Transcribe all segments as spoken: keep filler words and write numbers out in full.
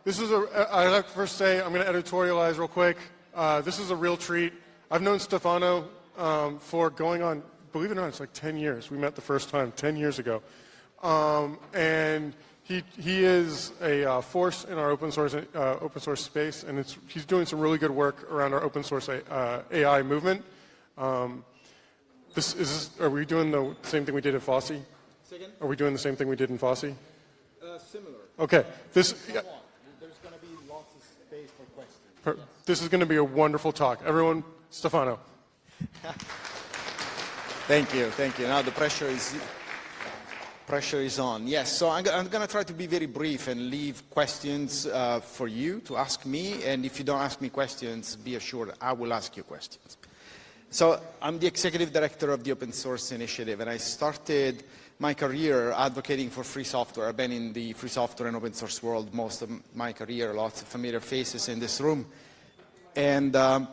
This is a, I'd like to first say, I'm going to editorialize real quick. Uh, this is a real treat. I've known Stefano um, for going on, believe it or not, it's like ten years. We met the first time ten years ago. Um, and he, he is a uh, force in our open source, uh, open source space, and it's, he's doing some really good work around our open source uh, A I movement. Um, this, is this, are we doing the same thing we did at FOSSi? Second? Are we doing the same thing we did in FOSSi? Uh, similar. Okay. This, yeah. There's going to be lots of space for questions. Per, this is going to be a wonderful talk. Everyone, Stefano. Thank you, thank you. Now the pressure is pressure is on. Yes, so I'm, I'm going to try to be very brief and leave questions uh, for you to ask me. And if you don't ask me questions, be assured I will ask you questions. So I'm the executive director of the Open Source Initiative, and I started my career advocating for free software. I've been in the free software and open source world most of my career, lots of familiar faces in this room. And um,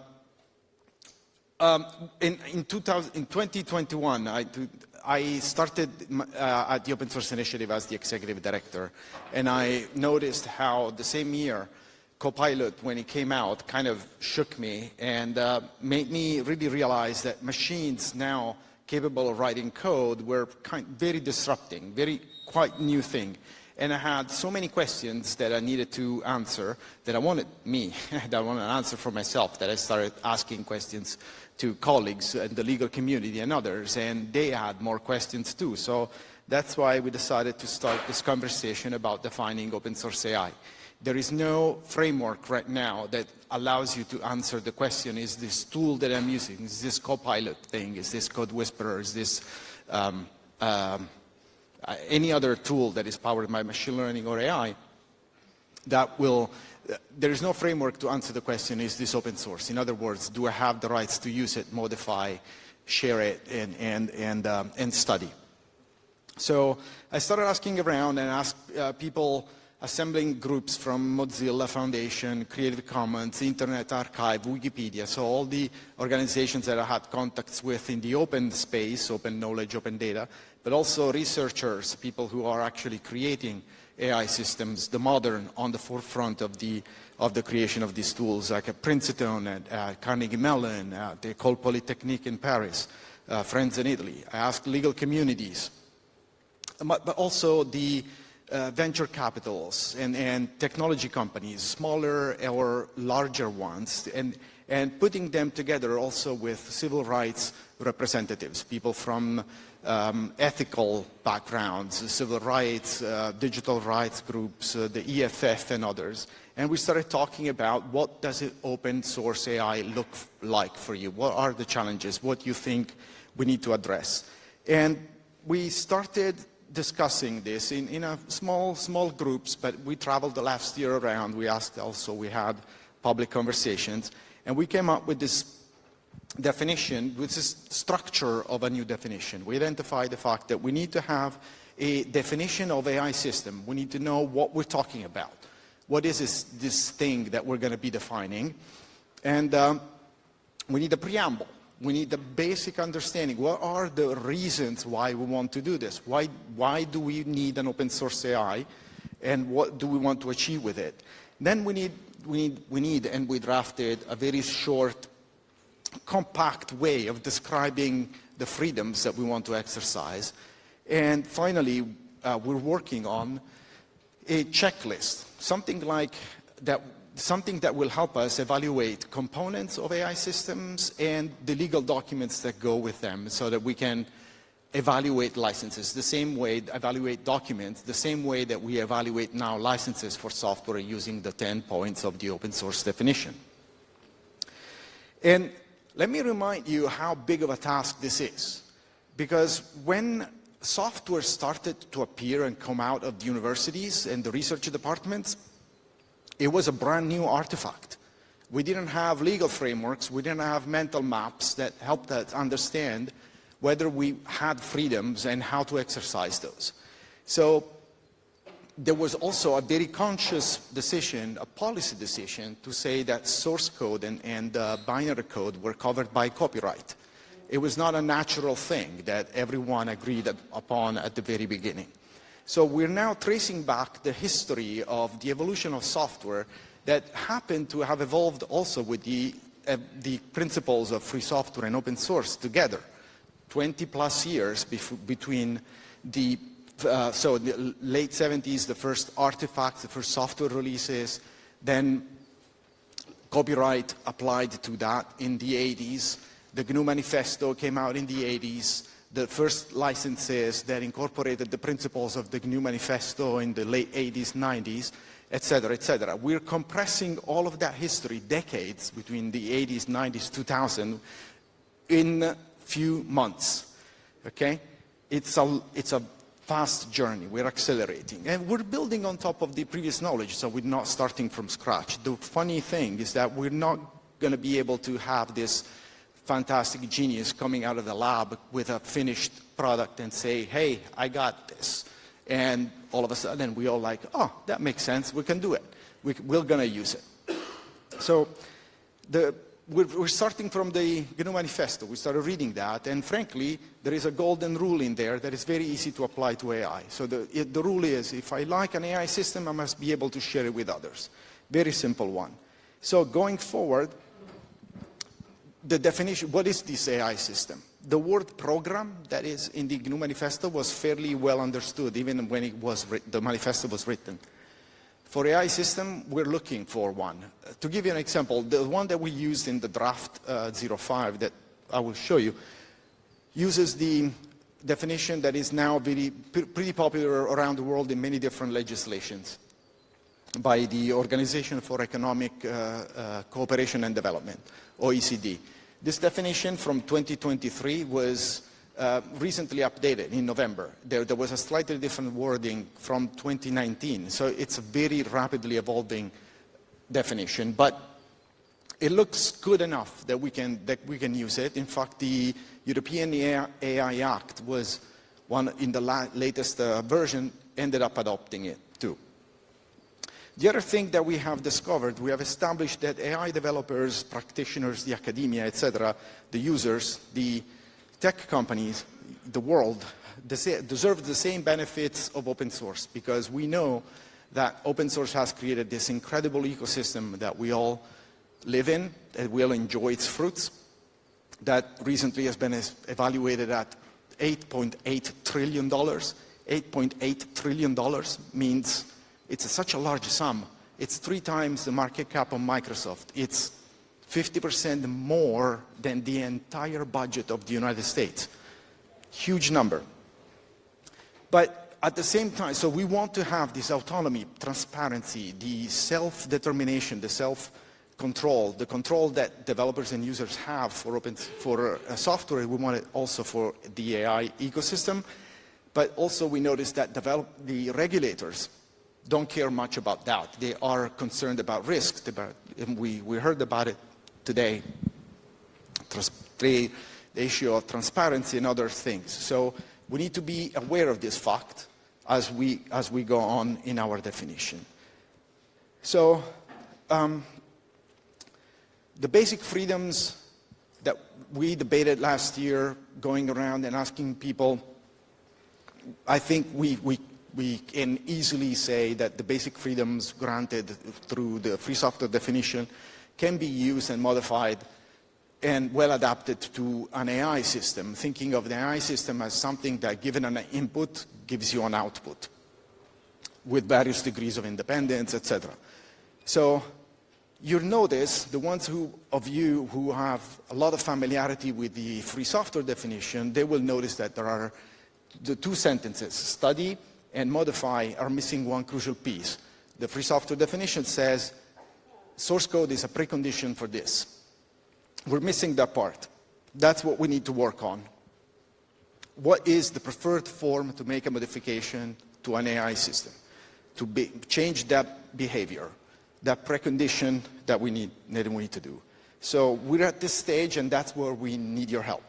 um, in, in, two thousand, in twenty twenty-one, I, I started uh, at the Open Source Initiative as the executive director, and I noticed how the same year Copilot, when it came out, kind of shook me and uh, made me really realize that machines now capable of writing code were kind very disrupting, very quite new thing. And I had so many questions that I needed to answer that I wanted me, that I wanted to answer for myself, that I started asking questions to colleagues in the legal community and others, and they had more questions too. So that's why we decided to start this conversation about defining open source A I. There is no framework right now that allows you to answer the question, is this tool that I'm using, is this Copilot thing, is this Code Whisperer, is this um, um, uh, any other tool that is powered by machine learning or A I, that will, uh, there is no framework to answer the question, is this open source? In other words, do I have the rights to use it, modify, share it, and, and, and, um, and study? So I started asking around and asked uh, people, assembling groups from Mozilla Foundation, Creative Commons, Internet Archive, Wikipedia, so all the organizations that I had contacts with in the open space, open knowledge, open data, but also researchers, people who are actually creating A I systems, the modern, on the forefront of the, of the creation of these tools, like at Princeton, at uh, Carnegie Mellon, uh, the École Polytechnique in Paris, uh, friends in Italy. I asked legal communities, but, but also the Uh, venture capitals and, and technology companies, smaller or larger ones, and, and putting them together also with civil rights representatives, people from um, ethical backgrounds, civil rights, uh, digital rights groups, uh, the E F F and others. And we started talking about what does it open source A I look like for you? What are the challenges? What do you think we need to address? And we started discussing this in, in a small, small groups, but we traveled the last year around. We asked also, we had public conversations, and we came up with this definition, with this structure of a new definition. We identified the fact that we need to have a definition of A I system. We need to know what we're talking about. What is this, this thing that we're going to be defining? And um, we need a preamble. We need the basic understanding. What are the reasons why we want to do this? Why, why do we need an open source A I? And what do we want to achieve with it? Then we need, we need, we need and we drafted a very short, compact way of describing the freedoms that we want to exercise. And finally, uh, we're working on a checklist, something like that, something that will help us evaluate components of A I systems and the legal documents that go with them so that we can evaluate licenses the same way, evaluate documents, the same way that we evaluate now licenses for software using the ten points of the open source definition. And let me remind you how big of a task this is. Because when software started to appear and come out of the universities and the research departments, it was a brand new artifact. We didn't have legal frameworks, we didn't have mental maps that helped us understand whether we had freedoms and how to exercise those. So there was also a very conscious decision, a policy decision, to say that source code and, and uh, binary code were covered by copyright. It was not a natural thing that everyone agreed upon at the very beginning. So we're now tracing back the history of the evolution of software that happened to have evolved also with the, uh, the principles of free software and open source together. twenty plus years bef- between the, uh, so the late seventies, the first artifacts, the first software releases, then copyright applied to that in the eighties. The G N U Manifesto came out in the eighties. The first licenses that incorporated the principles of the G N U Manifesto in the late eighties, nineties, et cetera, et cetera. We're compressing all of that history, decades between the eighties, nineties, two thousand, in a few months, okay? It's a, it's a fast journey. We're accelerating. And we're building on top of the previous knowledge, so we're not starting from scratch. The funny thing is that we're not going to be able to have this fantastic genius coming out of the lab with a finished product and say, hey, I got this. And all of a sudden, we all like, oh, that makes sense. We can do it. We, we're going to use it. So the, we're, we're starting from the G N U Manifesto. We started reading that. And frankly, there is a golden rule in there that is very easy to apply to A I. So the, it, the rule is, if I like an A I system, I must be able to share it with others. Very simple one. So going forward, the definition, what is this A I system? The word program that is in the G N U Manifesto was fairly well understood even when it was the manifesto was written. For A I system, we're looking for one. Uh, to give you an example, the one that we used in the draft uh, zero five that I will show you uses the definition that is now very, pretty popular around the world in many different legislations by the Organization for Economic uh, uh, Cooperation and Development, O E C D. This definition from twenty twenty-three was uh, recently updated in November. There, there was a slightly different wording from twenty nineteen, so it's a very rapidly evolving definition, but it looks good enough that we can, that we can use it. In fact, the European A I Act was one in the la latest uh, version, ended up adopting it too. The other thing that we have discovered, we have established that A I developers, practitioners, the academia, et cetera, the users, the tech companies, the world, deserve the same benefits of open source, because we know that open source has created this incredible ecosystem that we all live in, that we all enjoy its fruits, that recently has been evaluated at eight point eight trillion dollars. eight point eight trillion dollars means it's such a large sum. It's three times the market cap of Microsoft. It's fifty percent more than the entire budget of the United States. Huge number. But at the same time, so we want to have this autonomy, transparency, the self-determination, the self-control, the control that developers and users have for open for uh, software. We want it also for the A I ecosystem. But also we notice that develop, the regulators don't care much about that. They are concerned about risks. About, and we, we heard about it today, the issue of transparency and other things. So we need to be aware of this fact as we, as we go on in our definition. So um, the basic freedoms that we debated last year, going around and asking people, I think we, we we can easily say that the basic freedoms granted through the free software definition can be used and modified and well adapted to an A I system, thinking of the A I system as something that, given an input, gives you an output with various degrees of independence, et cetera. So you'll notice, the ones who, of you who have a lot of familiarity with the free software definition, they will notice that there are the two sentences, study and modify, are missing one crucial piece. The free software definition says source code is a precondition for this. We're missing that part. That's what we need to work on. What is the preferred form to make a modification to an A I system, to be, change that behavior, that precondition that we need, that we need to do. So we're at this stage, and that's where we need your help.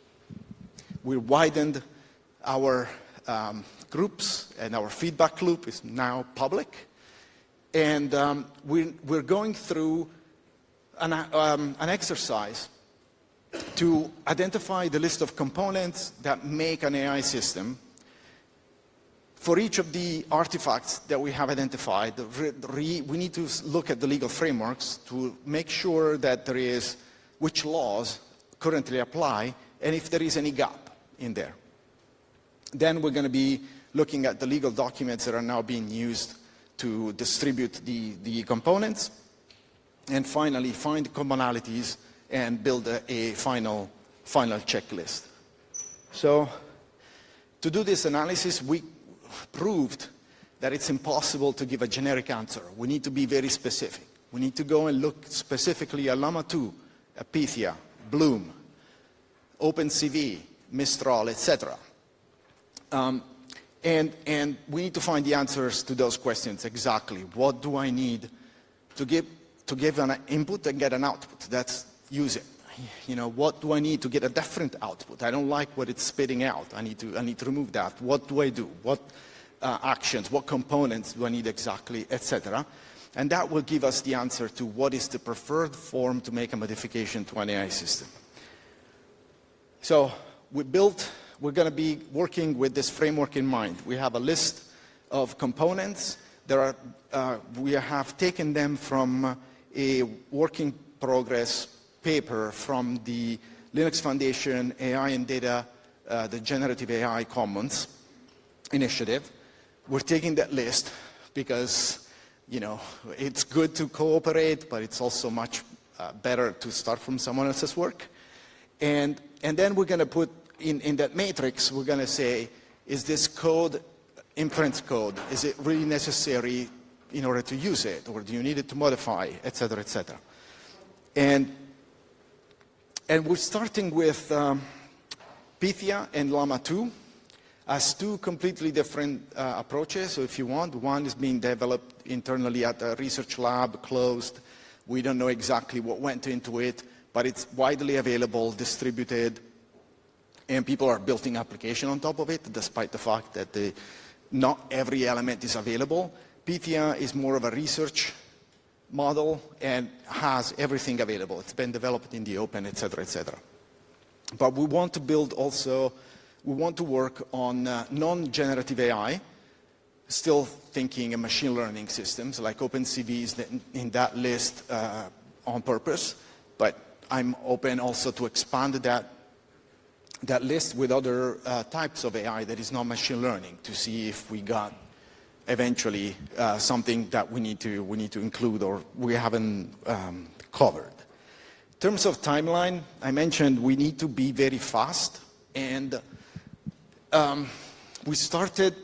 We widened our um, groups, and our feedback loop is now public. And um, we're, we're going through an, um, an exercise to identify the list of components that make an A I system For each of the artifacts that we have identified, re, re, we need to look at the legal frameworks to make sure that there is which laws currently apply and if there is any gap in there. Then we're going to be looking at the legal documents that are now being used to distribute the, the components, and finally find commonalities and build a, a final, final checklist. So to do this analysis, we proved that it's impossible to give a generic answer. We need to be very specific. We need to go and look specifically at Llama two, at Pythia, Bloom, OpenCV, Mistral, et cetera. Um, and, and we need to find the answers to those questions exactly. What do I need to give, to give an input and get an output? That's use it. You know, what do I need to get a different output? I don't like what it's spitting out. I need to, I need to remove that. What do I do? What uh, actions, what components do I need exactly, et cetera. And that will give us the answer to what is the preferred form to make a modification to an A I system. So we built, we're going to be working with this framework in mind. We have a list of components. There are, uh, we have taken them from a working progress paper from the Linux Foundation A I and Data, uh, the Generative A I Commons initiative. We're taking that list because, you know, it's good to cooperate, but it's also much uh, better to start from someone else's work. And, and then we're going to put in, in that matrix, we're going to say, is this code inference code? Is it really necessary in order to use it? Or do you need it to modify, et cetera, et cetera? And, and we're starting with um, Pythia and Llama two as two completely different uh, approaches. So if you want, one is being developed internally at a research lab, closed. We don't know exactly what went into it, but it's widely available, distributed, and people are building application on top of it, despite the fact that the, not every element is available. Pythia is more of a research model and has everything available. It's been developed in the open, et cetera, et cetera. But we want to build also, we want to work on uh, non-generative A I, still thinking in machine learning systems, like OpenCV is in that list uh, on purpose, but I'm open also to expand that, that list with other uh, types of A I that is not machine learning, to see if we got eventually uh, something that we need to we need to include or we haven't um, covered. In terms of timeline, I mentioned we need to be very fast, and um, we started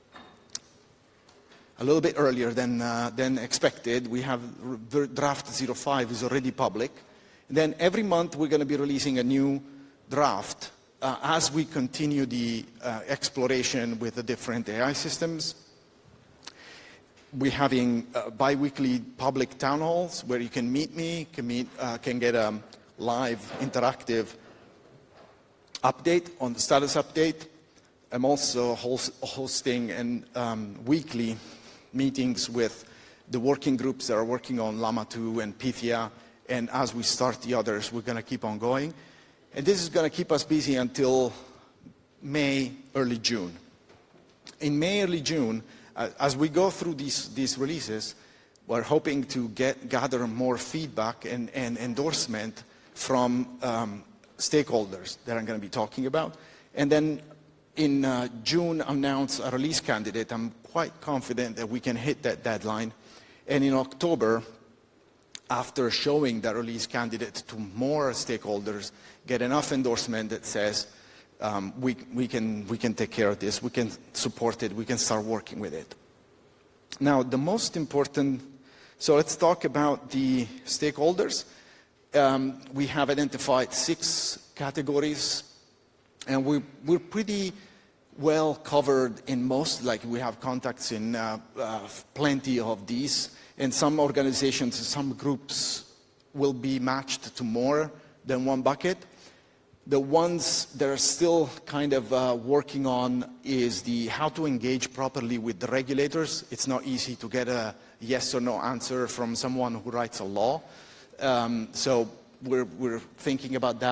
a little bit earlier than uh, than expected. We have draft zero five is already public. And then every month we're going to be releasing a new draft uh, as we continue the uh, exploration with the different A I systems. We're having uh, bi-weekly public town halls where you can meet me, can, meet, uh, can get a live interactive update on the status update. I'm also host, hosting an, um, weekly meetings with the working groups that are working on Llama two and Pythia, and as we start the others, we're going to keep on going. And this is going to keep us busy until May, early June. In May, early June, Uh, as we go through these, these releases, we're hoping to get, gather more feedback and, and endorsement from um, stakeholders that I'm going to be talking about. And then in uh, June, announce a release candidate. I'm quite confident that we can hit that deadline. And in October, after showing that release candidate to more stakeholders, get enough endorsement that says, Um, we, we, can, we can take care of this, we can support it, we can start working with it. Now, the most important, so let's talk about the stakeholders. Um, we have identified six categories, and we, we're pretty well covered in most, like we have contacts in uh, uh, plenty of these, and some organizations, some groups will be matched to more than one bucket. The ones that are still kind of uh, working on is the how to engage properly with the regulators. It's not easy to get a yes or no answer from someone who writes a law. Um, so we're, we're thinking about that.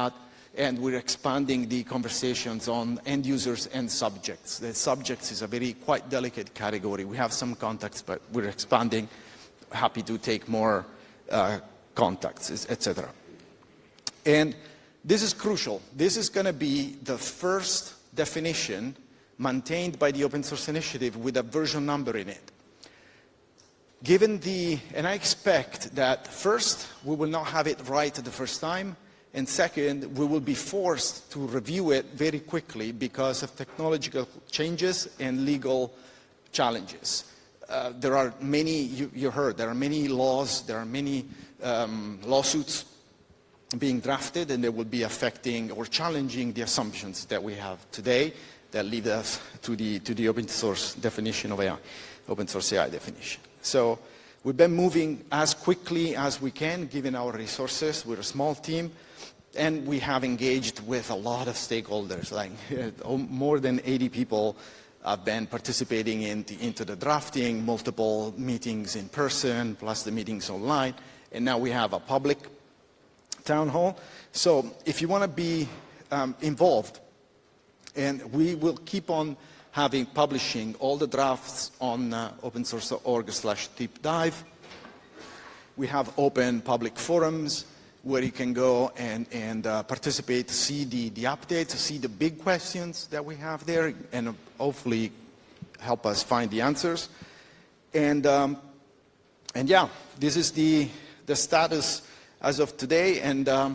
and we're expanding the conversations on end users and subjects. The subjects is a very quite delicate category. We have some contacts, but we're expanding. Happy to take more uh, contacts, et cetera. And this is crucial. This is going to be the first definition maintained by the Open Source Initiative with a version number in it. Given the, and I expect that first, we will not have it right the first time, and second, we will be forced to review it very quickly because of technological changes and legal challenges. Uh, there are many, you, you heard, there are many laws, there are many um, lawsuits being drafted, and they will be affecting or challenging the assumptions that we have today that lead us to the, to the open source definition of A I, open source A I definition. So we've been moving as quickly as we can, given our resources. We're a small team, and we have engaged with a lot of stakeholders, like more than eighty people have been participating in the, into the drafting, multiple meetings in person, plus the meetings online, and now we have a public town hall. So if you want to be um, involved, and we will keep on having publishing all the drafts on uh, open source dot org slash deep dive. We have open public forums where you can go and, and uh, participate, see the, the updates, see the big questions that we have there, and hopefully help us find the answers. And, um, and yeah, this is the, the status as of today, and um,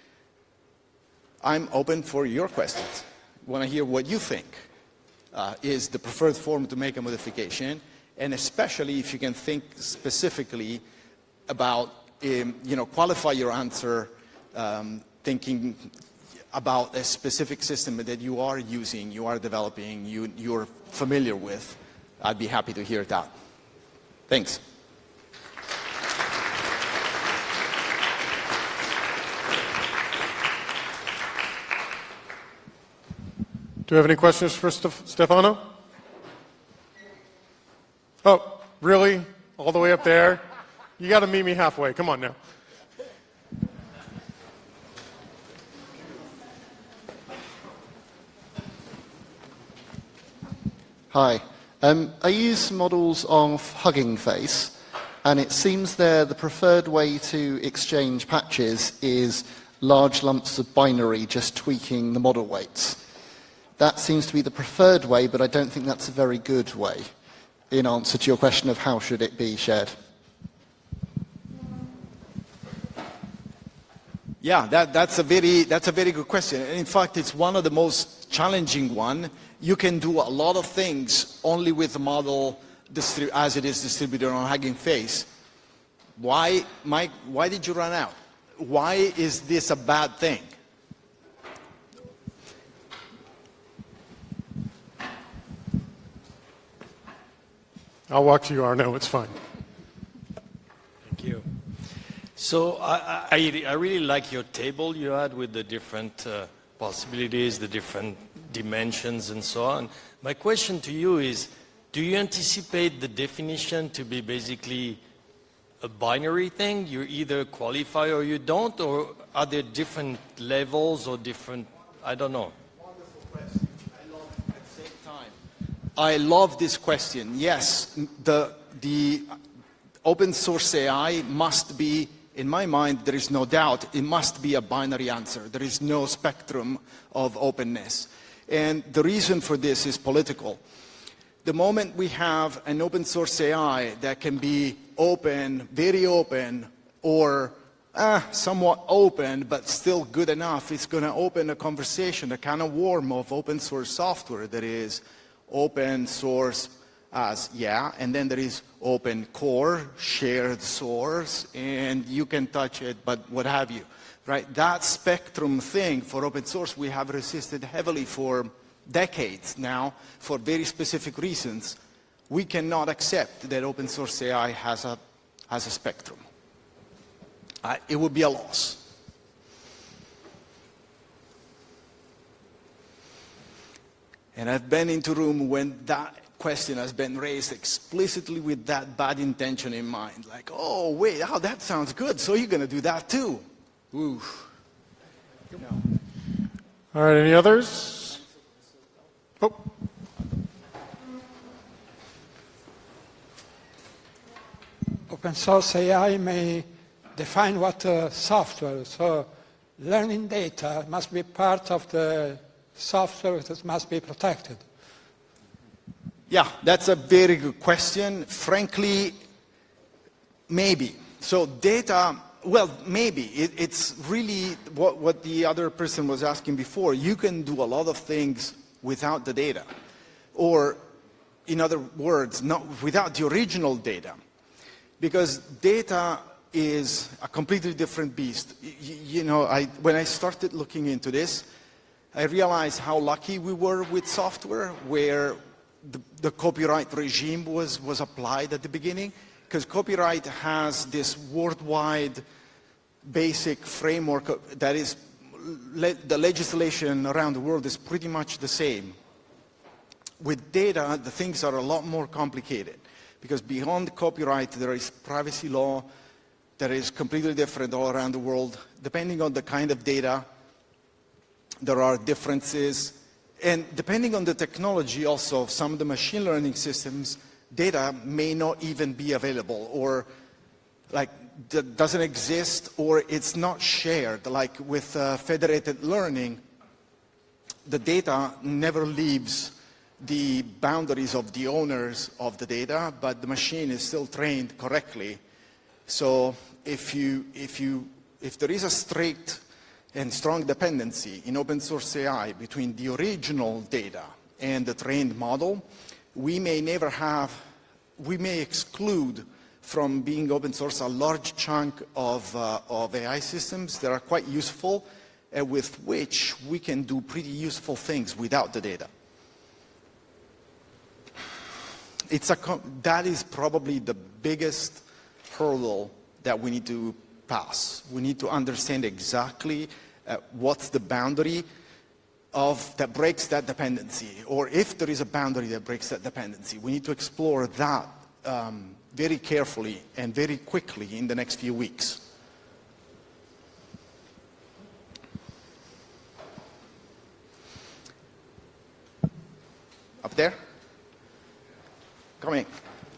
I'm open for your questions. I want to hear what you think uh, is the preferred form to make a modification, and especially if you can think specifically about, um, you know, qualify your answer um, thinking about a specific system that you are using, you are developing, you, you're familiar with. I'd be happy to hear that. Thanks. Do we have any questions for Stef- Stefano? Oh, really? All the way up there? You got to meet me halfway. Come on now. Hi. Um, I use models of Hugging Face, and it seems there the preferred way to exchange patches is large lumps of binary, just tweaking the model weights. That seems to be the preferred way, but I don't think that's a very good way in answer to your question of how should it be shared. Yeah, that, that's, a very, that's a very good question. In fact, it's one of the most challenging one. You can do a lot of things only with the model as it is distributed on Hugging Face. Why, Mike, why did you run out? Why is this a bad thing? I'll walk to you, Arno. It's fine. Thank you. So I, I, I really like your table you had with the different uh, possibilities, the different dimensions and so on. My question to you is, do you anticipate the definition to be basically a binary thing? You either qualify or you don't, or are there different levels or different, I don't know. Wonderful question. I love it at the same time. I love this question. Yes, the, the open source A I must be, in my mind, there is no doubt, it must be a binary answer. There is no spectrum of openness. And the reason for this is political. The moment we have an open source A I that can be open, very open, or uh, somewhat open, but still good enough, it's going to open a conversation, a kind of worm of open source software that is open source as, yeah, and then there is open core, shared source, and you can touch it, but what have you, right? That spectrum thing for open source, we have resisted heavily for decades now for very specific reasons. We cannot accept that open source A I has a, has a spectrum. Uh, it would be a loss. And I've been into a room when that question has been raised explicitly with that bad intention in mind. Like, oh, wait, oh, that sounds good, so you're going to do that too. Oof. No. All right, any others? Oh, Open source A I may define what uh, software, so learning data must be part of the software that must be protected. Yeah, that's a very good question. Frankly, maybe. So data, well, maybe. It, it's really what, what the other person was asking before. You can do a lot of things without the data. Or, in other words, not without the original data. Because data is a completely different beast. Y- you know, I, when I started looking into this, I realized how lucky we were with software where the, the copyright regime was, was applied at the beginning, because copyright has this worldwide basic framework that is, le- the legislation around the world is pretty much the same. With data, the things are a lot more complicated, because beyond copyright, there is privacy law that is completely different all around the world. Depending on the kind of data, there are differences. And depending on the technology also, some of the machine learning systems, data may not even be available, or like that doesn't exist, or it's not shared. Like with uh, federated learning, the data never leaves the boundaries of the owners of the data, but the machine is still trained correctly. So if you, if you, if there is a strict and strong dependency in open source A I between the original data and the trained model, we may never have, we may exclude from being open source a large chunk of, uh, of A I systems that are quite useful and with which we can do pretty useful things without the data. It's a, that is probably the biggest hurdle that we need to pass. We need to understand exactly uh, what's the boundary of that breaks that dependency, or if there is a boundary that breaks that dependency. We need to explore that um, very carefully and very quickly in the next few weeks. Up there? Come in.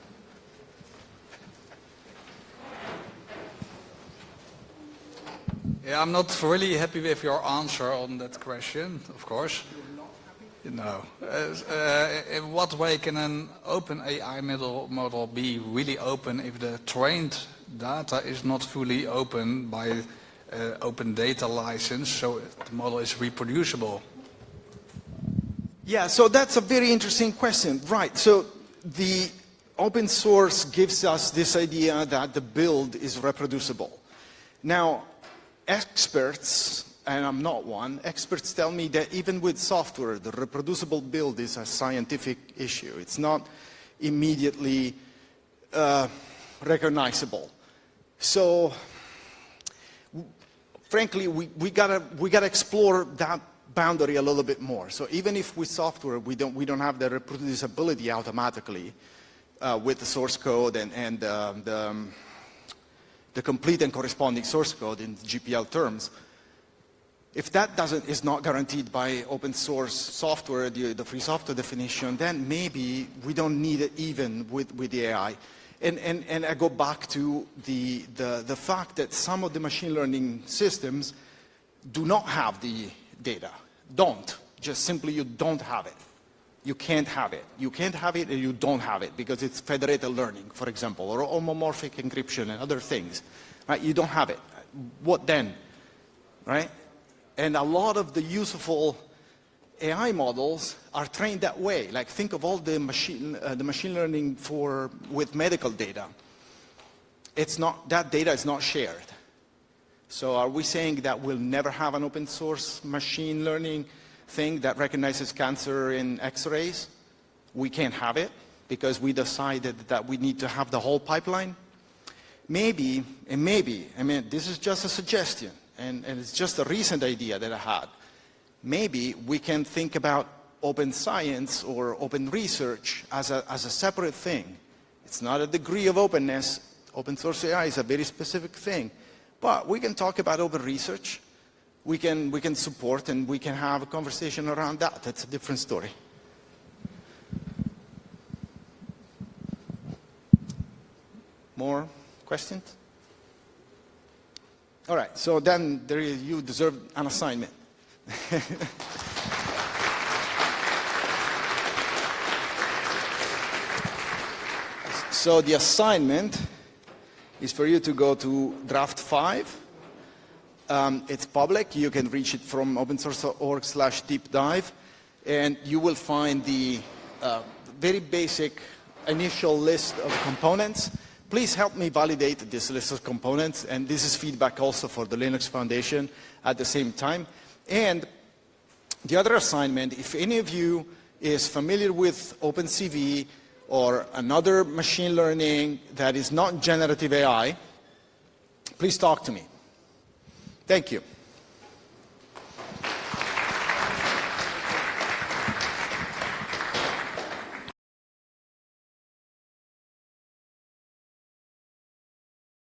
Yeah, I'm not really happy with your answer on that question, of course. You're not happy? No. Uh, uh, in what way can an open A I model, model be really open if the trained data is not fully open by uh, open data license, so the model is reproducible? Yeah, so that's a very interesting question. Right, so the open source gives us this idea that the build is reproducible. Now, experts, and I'm not one, experts tell me that even with software, the reproducible build is a scientific issue. It's not immediately uh, recognizable. So, frankly, we, we gotta we gotta explore that boundary a little bit more. So even if with software we don't we don't have the reproducibility automatically uh, with the source code and and uh, the um, the complete and corresponding source code in G P L terms, if that doesn't is not guaranteed by open source software, the, the free software definition, then maybe we don't need it even with, with the A I. And, and, and I go back to the, the, the fact that some of the machine learning systems do not have the data. Don't. Just simply you don't have it. You can't have it. You can't have it and you don't have it because it's federated learning, for example, or homomorphic encryption and other things. Right? You don't have it. What then? Right? And a lot of the useful A I models are trained that way. Like think of all the machine, uh, the machine learning for with medical data. It's not, that data is not shared. So are we saying that we'll never have an open source machine learning thing that recognizes cancer in X-rays? We can't have it because we decided that we need to have the whole pipeline? Maybe, and maybe, I mean, this is just a suggestion, and, and it's just a recent idea that I had. Maybe we can think about open science or open research as a, as a separate thing. It's not a degree of openness. Open source A I is a very specific thing. But we can talk about open research we can, we can support and we can have a conversation around that. That's a different story. More questions? All right, so then there is, you deserve an assignment. So the assignment is for you to go to draft five. Um, it's public. You can reach it from opensource dot org slash deep dive. And you will find the uh, very basic initial list of components. Please help me validate this list of components. And this is feedback also for the Linux Foundation at the same time. And the other assignment, if any of you is familiar with OpenCV or another machine learning that is not generative A I, please talk to me. Thank you.